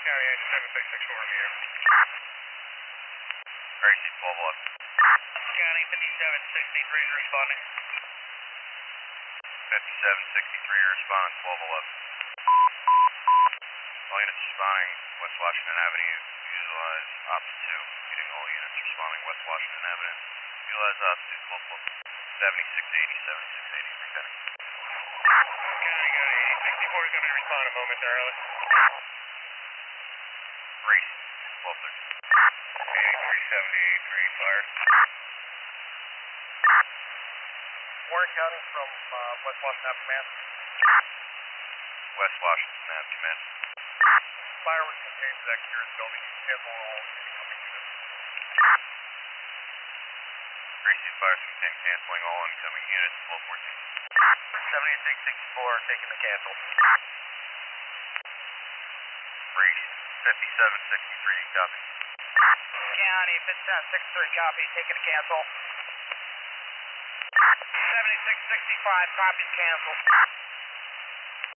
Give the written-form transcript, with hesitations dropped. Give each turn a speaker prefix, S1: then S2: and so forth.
S1: County 766 over here.
S2: RAC 1211.
S1: County 5763 is responding.
S2: 5763 respond 1211. All units responding West Washington Avenue, utilize Ops 2. Repeating, all units responding West Washington Avenue, utilize Ops 2, 7680, 7680, repeating.
S1: County 8064 is going to respond momentarily.
S2: RAC 1230.
S1: 8370, fire.
S3: Warren County from West Washington Ave Command.
S2: West Washington Ave Command.
S3: Fire was contained to the exterior of the building. Cancel all incoming units.
S2: RAC fire contain canceling all incoming units, 1214.
S3: 7664 taking the cancel.
S2: RAC 5763, copy.
S3: County 5763 copy, taking the cancel. 7665 copies cancel.